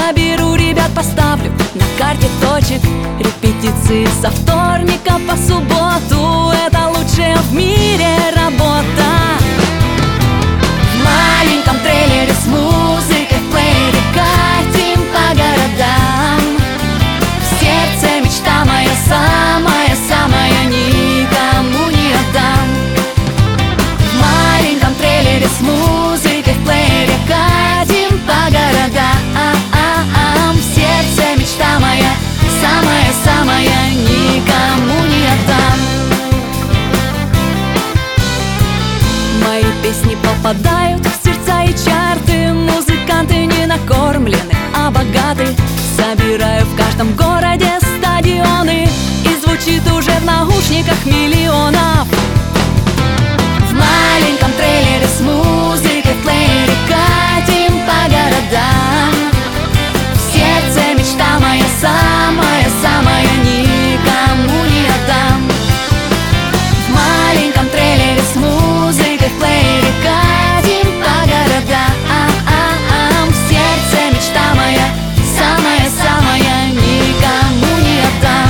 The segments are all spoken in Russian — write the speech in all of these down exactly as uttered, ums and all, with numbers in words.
Соберу ребят, поставлю на карте точек. Репетиции со вторника по субботу — это лучшая в мире работа. В маленьком трейлере с музыкой в плеере катим по городам. В сердце мечта моя самая-самая, никому не отдам. В маленьком трейлере с музыкой в плеере катим по городам. В сердце мечта моя самая-самая, никому не отдам. Мои песни попадают в сердца и чарты. Музыканты не накормлены, а богаты. Собираю в каждом городе стадионы, и звучит уже в наушниках миллионов. В маленьком трейлере с музыкой в плеере катим по городам. В сердце мечта моя самая-самая, никому не отдам. В маленьком трейлере с музыкой в плеере катим по городам. В сердце мечта моя самая-самая, никому не отдам.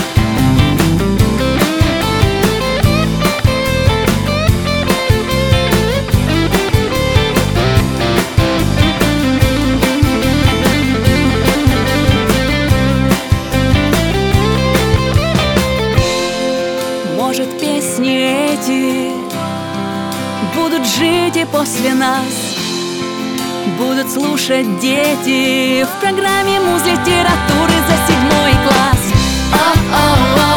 Может, песни эти будут жить и после нас, будут слушать дети в программе муз-литературы за седьмой класс. О-о-о.